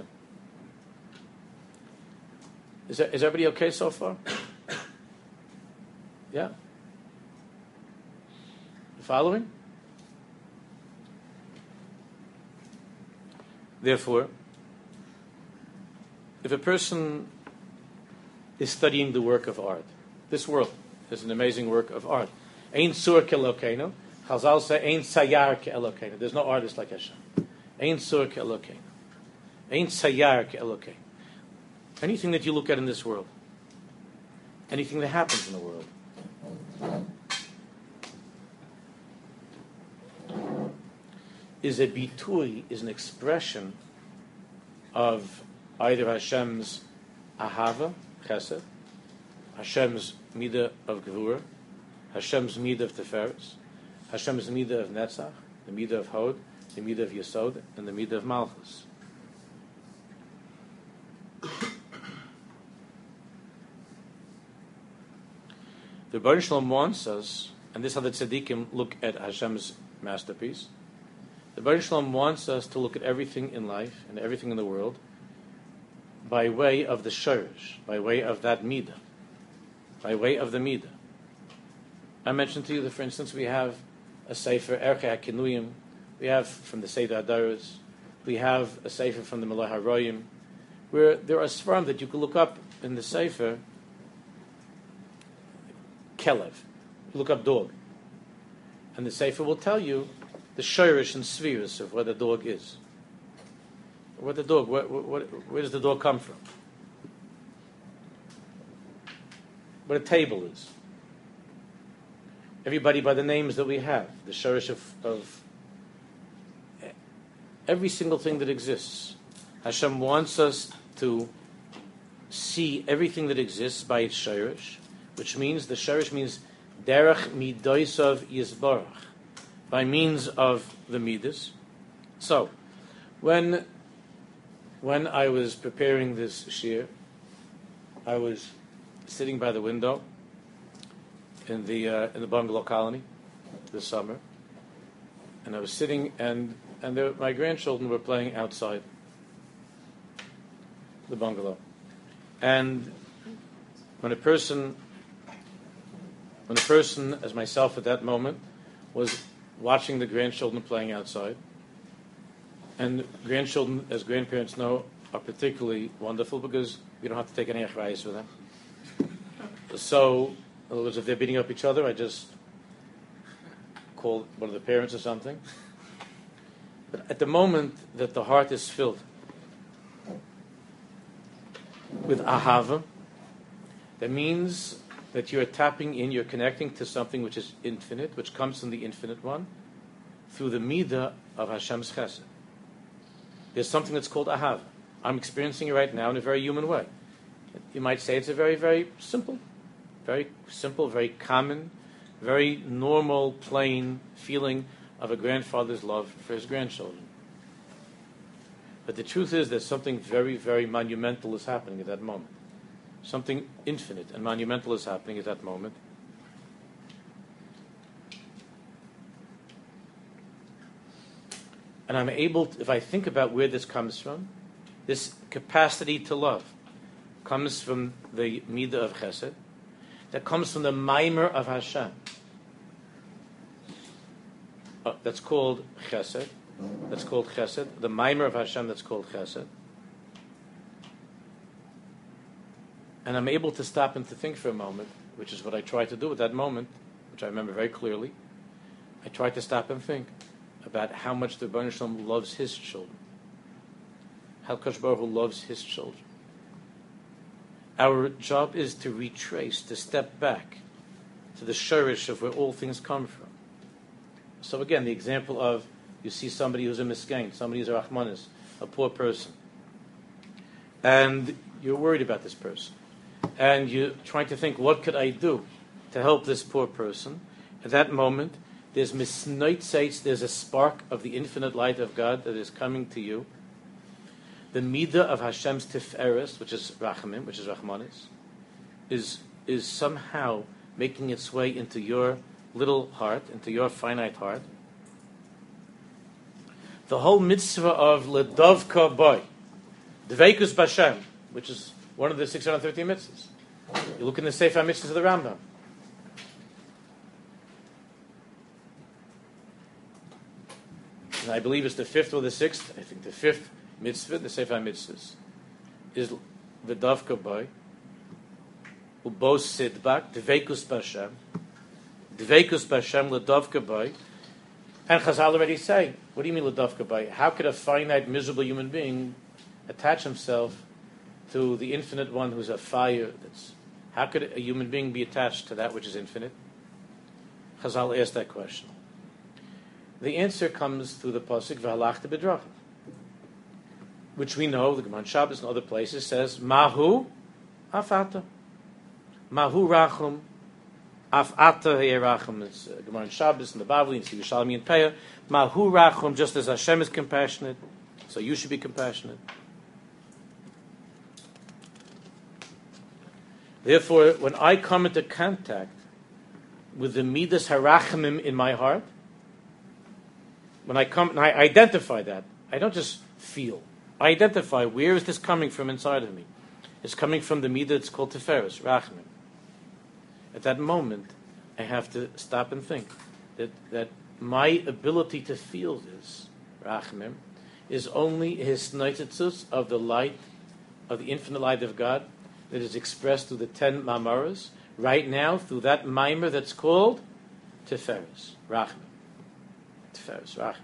is everybody okay so far? Yeah? Following? Therefore, if a person is studying the work of art, this world is an amazing work of art. Ein sur ke'Elokeinu. Chazal say, Ein sayar ke'Elokeinu. There's no artist like Hashem. Ein sur ke'Elokeinu. Ein sayar ke'Elokeinu. Anything that you look at in this world, anything that happens in the world, is a bitui, is an expression of either Hashem's ahava, chesed, Hashem's midah of gevura, Hashem's midah of teferes, Hashem's midah of netzach, the midah of hod, the midah of yesod, and the midah of malchus. The Rebbeinu Shalom wants us, and this is how the tzaddikim look at Hashem's masterpiece. The Rebbeinu Shalom wants us to look at everything in life and everything in the world by way of the shorish, by way of that midah, by way of the midah. I mentioned to you that, for instance, we have a sefer Erchei HaKinuyim, we have from the Seder Adaros, we have a sefer from the Melech HaRoyim, where there are svarim that you can look up in the sefer. Kelev, look up dog, and the sefer will tell you the shirish and spheres of where the dog is. Where the dog, where does the dog come from? What a table is. Everybody by the names that we have, the shirish of every single thing that exists. Hashem wants us to see everything that exists by its shirish, which means the shirish means derech midoisav yisbarach, by means of the midas. So, when I was preparing this shir, I was sitting by the window in the bungalow colony this summer, and I was sitting, and my grandchildren were playing outside the bungalow, and when a person, as myself at that moment, was watching the grandchildren playing outside, and grandchildren, as grandparents know, are particularly wonderful because you don't have to take any achrayus for them. So, in other words, if they're beating up each other, I just call one of the parents or something. But at the moment that the heart is filled with ahava, that means that you're tapping in, you're connecting to something which is infinite, which comes from the infinite one, through the midah of Hashem's chesed. There's something that's called ahava. I'm experiencing it right now in a very human way. You might say it's a very, very simple, very common, very normal, plain feeling of a grandfather's love for his grandchildren. But the truth is that something very, very monumental is happening at that moment. Something infinite and monumental is happening at that moment. And I'm able to, if I think about where this comes from, this capacity to love comes from the midah of chesed, that comes from the maimer of Hashem. That's called chesed. That's called chesed. The maimer of Hashem, that's called chesed. And I'm able to stop and to think for a moment, which is what I try to do at that moment, which I remember very clearly. I try to stop and think about how much the Rebbeinu Shalom loves his children. How Kadosh Baruch Hu loves his children. Our job is to retrace, to step back to the shorish of where all things come from. So again, the example of, you see somebody who's a misgain, somebody who's a rachmanis, a poor person, and you're worried about this person. And you're trying to think, what could I do to help this poor person. At that moment, there's misnoitzates, there's a spark of the infinite light of God that is coming to you. The midah of Hashem's tiferes, which is rachamim, which is rachmanis, is somehow making its way into your little heart, into your finite heart. The whole mitzvah of ledavka boy, dveikus b'Hashem, which is one of the 613 mitzvahs. You look in the Sefer Mitzvahs of the Rambam. And I believe it's the fifth or the sixth. I think the fifth mitzvah, the Sefer Mitzvahs, is ledavka boy, ubos sidbak, dveikus b'Hashem, ledavka boy. And Chazal already say, what do you mean ledavka boy? How could a finite, miserable human being attach himself to the infinite one who's a fire? How could a human being be attached to that which is infinite? Chazal asked that question. The answer comes through the pasuk v'halachta b'drachav, which we know the Gemara on Shabbos and other places says mahu afata, mahu rachum afata he'erachum. It's Gemara on Shabbos and the Bavli and Yerushalmi and Peah. Mahu rachum, just as Hashem is compassionate, so you should be compassionate. Therefore, when I come into contact with the midas harachamim in my heart, when I come and I identify that, I don't just feel. I identify where is this coming from inside of me. It's coming from the midah that's called tiferes, rachamim. At that moment, I have to stop and think that my ability to feel this rachamim is only his neitzitzus of the light, of the infinite light of God, that is expressed through the 10 mamaras, right now, through that maimer that's called Tiferes, Rachman. Tiferes, Rachman.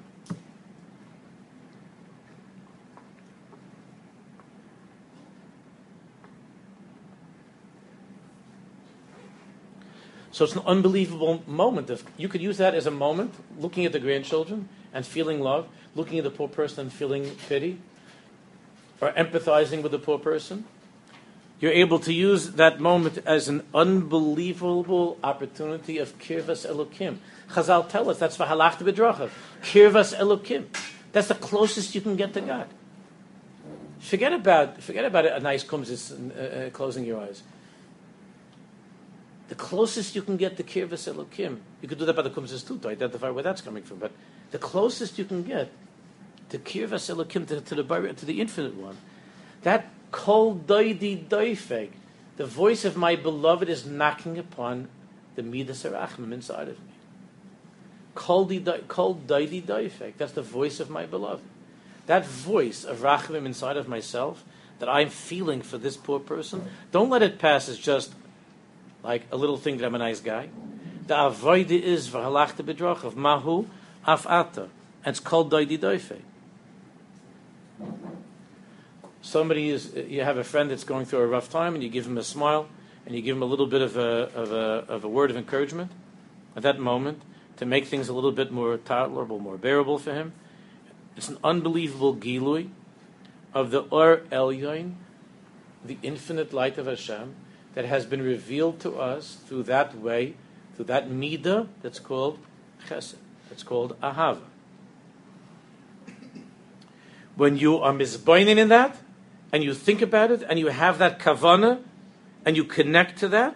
So it's an unbelievable moment. You could use that as a moment, looking at the grandchildren and feeling love, looking at the poor person and feeling pity, or empathizing with the poor person. You're able to use that moment as an unbelievable opportunity of kirvas elokim. Chazal tell us that's v'halachta b'drachav. Kirvas elokim. That's the closest you can get to God. Forget about a nice kumzis closing your eyes. The closest you can get to kirvas elokim. You could do that by the kumzis too to identify where that's coming from. But the closest you can get to kirvas elokim, to the infinite one, that kol doidi doifeg, the voice of my beloved is knocking upon the midas harachmim inside of me. Kol doidi doifeg, that's the voice of my beloved. That voice of rachmim inside of myself that I'm feeling for this poor person, don't let it pass as just like a little thing that I'm a nice guy. The avoide is v'halachta b'drachav mahu afata, and it's called doidi doifeg. You have a friend that's going through a rough time, and you give him a smile, and you give him a little bit of a word of encouragement at that moment to make things a little bit more tolerable, more bearable for him. It's an unbelievable gilui of the Or Elyon, the infinite light of Hashem, that has been revealed to us through that way, through that midah that's called chesed, that's called ahava. When you are mizboinin in that, and you think about it, and you have that kavana, and you connect to that,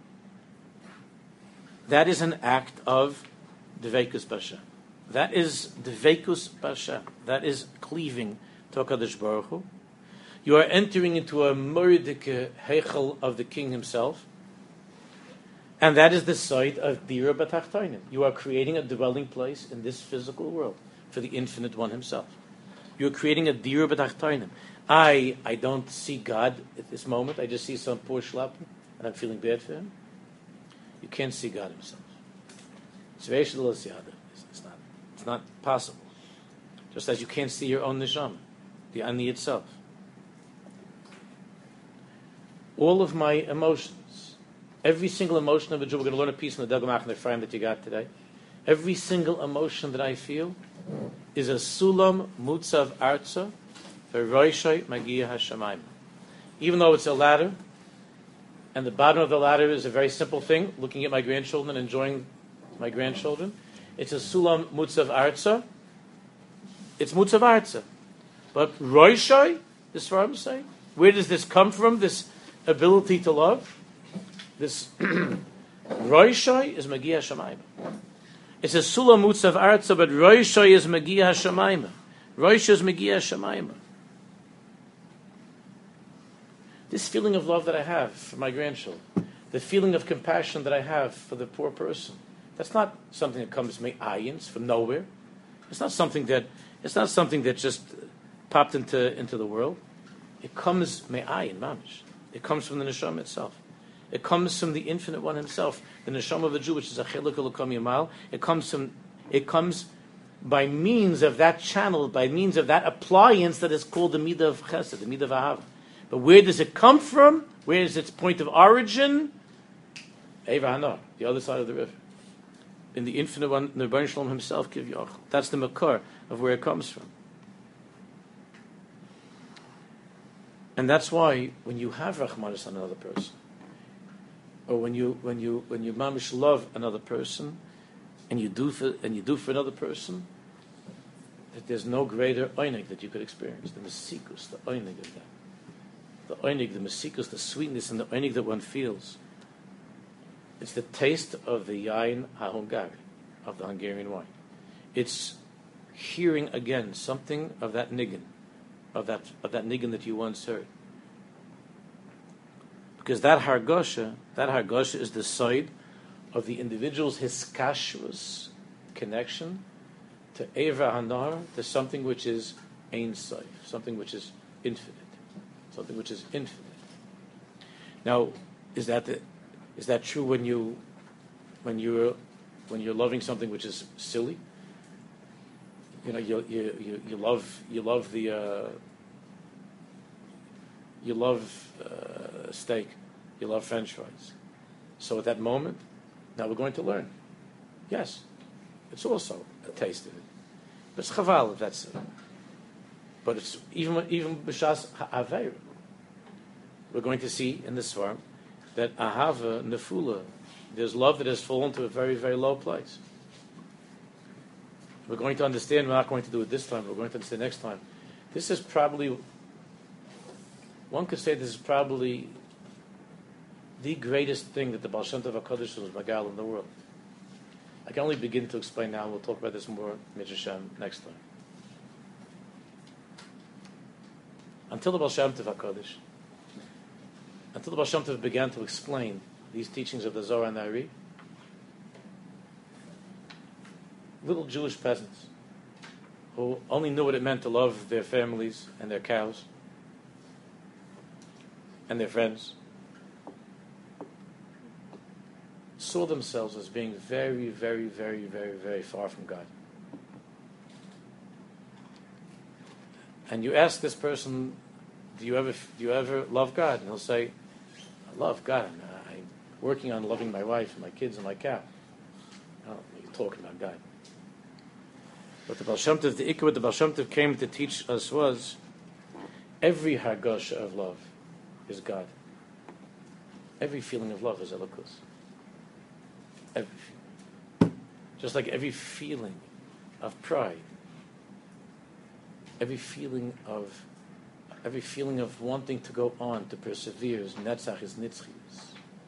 that is an act of dveikus b'Hashem. That is dveikus b'Hashem. That is cleaving to HaKadosh Baruch Hu. You are entering into a mordike heichel of the King himself, and that is the site of Dira B'Tachtonim. You are creating a dwelling place in this physical world for the Infinite One himself. You're creating a Dira B'Tachtonim. I don't see God at this moment. I just see some poor schlap, and I'm feeling bad for him. You can't see God himself. It's not possible. Just as you can't see your own neshama, the ani itself. All of my emotions, every single emotion of a Jew, we're going to learn a piece in the Dagamach and the Ephraim that you got today. Every single emotion that I feel is a sulam mutzav arza v'roishay magia hashamayim. Even though it's a ladder, And the bottom of the ladder is a very simple thing, looking at my grandchildren, enjoying my grandchildren. It's a sulam mutzav arza. It's mutzav arza. But roishai, this is what I'm saying. Where does this come from, this ability to love? This roishai is Magia Shamayim. It's a sulam mutzav arza, but roishai is Magia Shamayim. Roishai is Magia Shamayim. This feeling of love that I have for my grandchildren, the feeling of compassion that I have for the poor person, that's not something that comes me'ayins, from nowhere. It's not something that just popped into the world. It comes me'ayin, mamish. It comes from the neshama itself. It comes from the Infinite One Himself, the neshama of a Jew, which is a chiluk elokom yamal. It comes by means of that channel, by means of that appliance that is called the midah of chesed, the midah of ahava. But where does it come from? Where is its point of origin? Eva Hanar, the other side of the river. In the Infinite One, the Rebbeinu Shalom Himself, Kiv that's the makar of where it comes from. And that's why when you have rachmanis on another person, or when you mamish love another person, and you do for another person, that there's no greater oinig that you could experience. The mesikus, the oinig of that. The oinig, the mesikus, the sweetness, and the oinig that one feels. It's the taste of the yain ha'hungari, of the Hungarian wine. It's hearing again something of that niggin, of that niggin that you once heard. Because that hargosha is the side of the individual's hiskashrus connection to Eva Hanar, to something which is Ein Sof, something which is infinite. Something which is infinite. Now, is that true when you're loving something which is silly? You know, you love steak, you love French fries. So at that moment, now we're going to learn. Yes, it's also a taste of it. But it's chaval if that's it. But it's even b'shas ha'aveir. We're going to see in this farm that ahava nefula, there's love that has fallen to a very, very low place. We're going to understand. We're not going to do it this time. We're going to understand next time. This is probably, one could say, this is probably the greatest thing that the Baal Shem Tov HaKadosh was magal in the world. I can only begin to explain now. We'll talk about this more, Mitzvah Shem, next time. Until the Baal Shem Tov HaKadosh, until the Baal Shem Tov began to explain these teachings of the Zohar and the Ari, little Jewish peasants who only knew what it meant to love their families and their cows and their friends saw themselves as being very, very, very, very, very far from God. And you ask this person, do you ever love God? And he'll say, I love God. I'm working on loving my wife and my kids and my cow. Oh, you're talking about God. But the Baal Shem Tov, the Ikka, what the Baal Shem Tov came to teach us was, every hargosha of love is God. Every feeling of love is Elokus. Every feeling. Just like every feeling of pride, every feeling of wanting to go on, to persevere, is netzach, is nitzchius.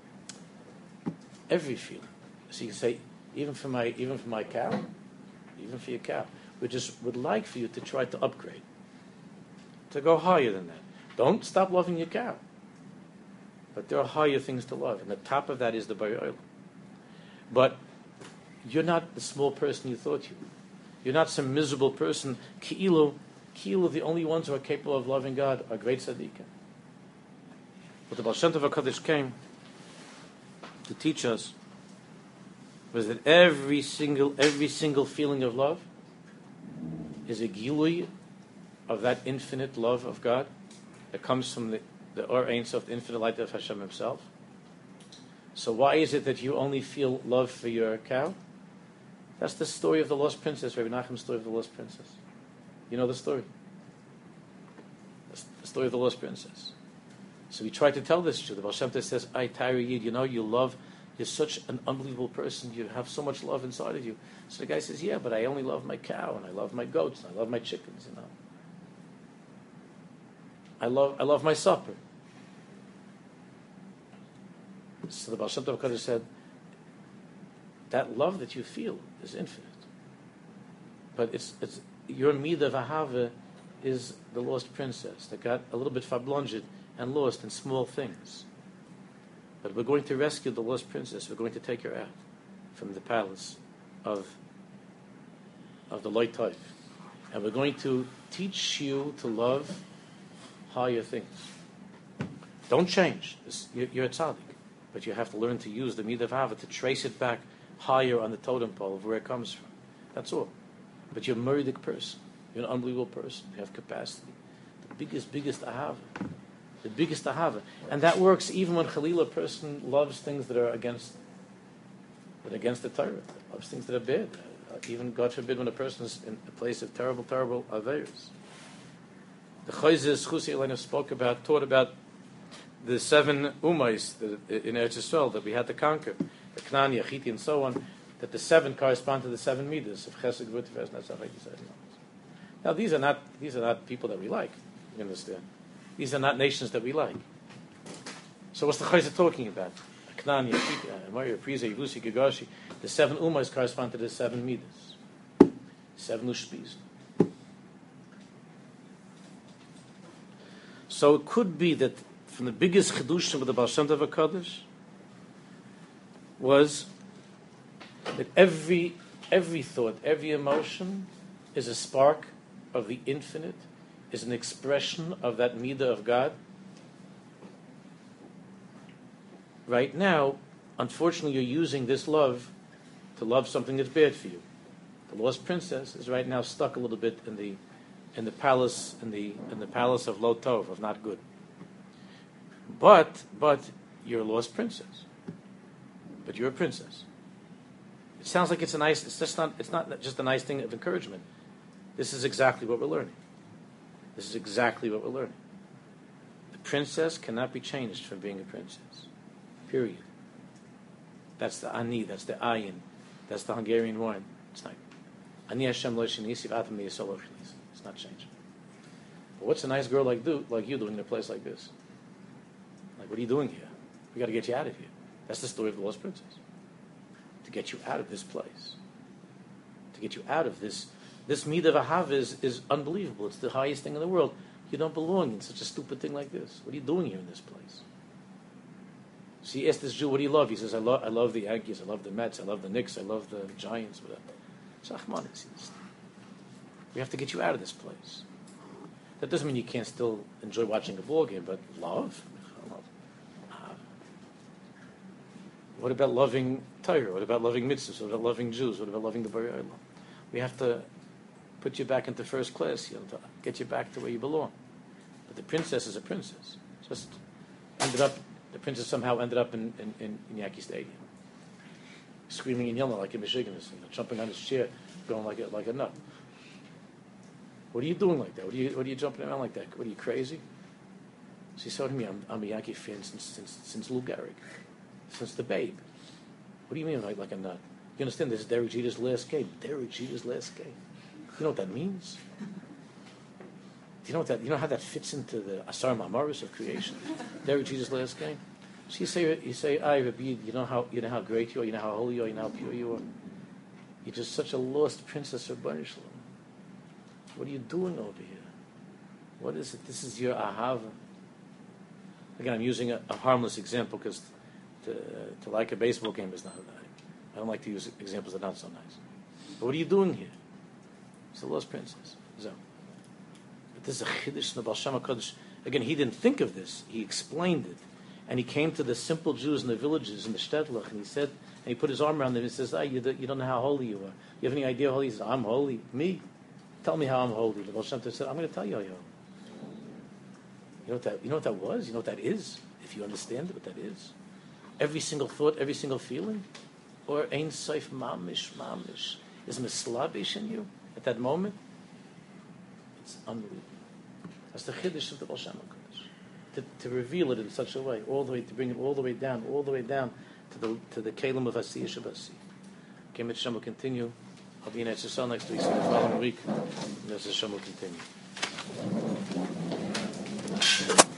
Every feeling. So you can say, even for my cow, even for your cow, we just would like for you to try to upgrade, to go higher than that. Don't stop loving your cow. But there are higher things to love, and the top of that is the Bari Olam. But you're not the small person you thought you were. You're not some miserable person. Ki'ilu, the only ones who are capable of loving God are great tzaddikim. What the Baal Shem Tov HaKadosh came to teach us was that every single feeling of love is a gilui of that infinite love of God that comes from the Or Ein Sof, the infinite light of Hashem Himself. So why is it that you only feel love for your cow? That's the story of the lost princess, Rabbi Nachum's story of the lost princess. You know the story? The story of the lost princess. So we try to tell this Jew. The Baal Shem Tov says, "I Tyre Yid, you're such an unbelievable person. You have so much love inside of you." So the guy says, "Yeah, but I only love my cow, and I love my goats, and I love my chickens. I love my supper." So the Baal Shem Tov Kodesh said, that love that you feel is infinite, but it's your midah of ahava is the lost princess that got a little bit fablonged and lost in small things. But we're going to rescue the lost princess. We're going to take her out from the palace of the Loi Tov, and we're going to teach you to love higher things. Don't change. You're a tzaddik, but you have to learn to use the midah of ahava to trace it back higher on the totem pole of where it comes from. That's all. But you're a murdic person. You're an unbelievable person. You have capacity. The biggest ahava. The biggest ahava. And that works even when Chalila, a person loves things that are against the Torah. Loves things that are bad. Even, God forbid, when a person is in a place of terrible aveiros. The Chayzis Chusi Elena taught about the 7 umais in Eretz Yisrael that we had to conquer. The Knani, Achiti, and so on, that the 7 correspond to the 7 midas of Chesed, Gvur, Tiferes, Netzach, Ha'Yisrael. Now these are not people that we like. You understand? These are not nations that we like. So what's the Chayzah talking about? Knani, Achiti, Amari, Priza, Yevusi, Gigashi. The 7 umais correspond to the 7 midas. 7 ushpis. So it could be that from the biggest chidushim of the Baal Shem Tov HaKadosh was that every thought, every emotion is a spark of the infinite, is an expression of that midah of God. Right now, unfortunately, you're using this love to love something that's bad for you. The lost princess is right now stuck a little bit in the palace of Lo Tov, of not good. But you're a lost princess. But you're a princess. It sounds like it's not just a nice thing of encouragement. This is exactly what we're learning. The princess cannot be changed from being a princess. Period. That's the ani, that's the ayin, that's the Hungarian wine. It's not. Ani Hashem lo shenisi v'atam yisol lo shenisi. It's not changing. But what's a nice girl like you doing in a place like this? Like, what are you doing here? We got to get you out of here. That's the story of the lost princess. To get you out of this place. To get you out of this midah of ahava is unbelievable. It's the highest thing in the world. You don't belong in such a stupid thing like this. What are you doing here in this place? So he asked this Jew, what do you love? He says, I love the Yankees, I love the Mets, I love the Knicks, I love the Giants, whatever. So Achman, we have to get you out of this place. That doesn't mean you can't still enjoy watching a ball game, but love? What about loving Torah? What about loving mitzvahs? What about loving Jews? What about loving the Bari Olam? We have to put you back into first class, to get you back to where you belong. But the princess is a princess. The princess somehow ended up in Yankee Stadium, screaming and yelling like a Michigan, jumping on his chair, going like a nut. What are you doing like that? What are you jumping around like that? What are you, crazy? She said to me, I'm a Yankee fan since Lou Gehrig. Since the babe. What do you mean like a nut? You understand this is Derek Jeter's last game. Derek Jeter's last game. You know what that means? Do you know how that fits into the Asar Mamaris of creation? Derek Jeter's last game. So you say, Rabbi, you know how great you are, you know how holy you are, you know how pure you are. You're just such a lost princess of Bnei Shalom. What are you doing over here? What is it? This is your ahava. Again, I'm using a harmless example because to like a baseball game is not. I don't like to use examples that are not so nice. But what are you doing here? It's a lost princess. So, but this is a chiddush in the Baal Shem HaKadosh. Again, he didn't think of this. He explained it, and he came to the simple Jews in the villages in the shtetl, and he said, and he put his arm around them. And he says, you don't know how holy you are. You have any idea how holy? He says, I'm holy. Me? Tell me how I'm holy. The Baal Shem Tov said, I'm going to tell you how you're holy. You know what that was? You know what that is? If you understand what that is. Every single thought, every single feeling, or ein soif mamish is mislabish in you at that moment. It's unbelievable. That's the chiddush of the Baal Shem HaKadosh. to reveal it in such a way, all the way to bring it all the way down to the Kalim of Asiyah Shabasi. Kemet Shem will continue. I'll be in SSL next week, so the following week, and SSL will continue.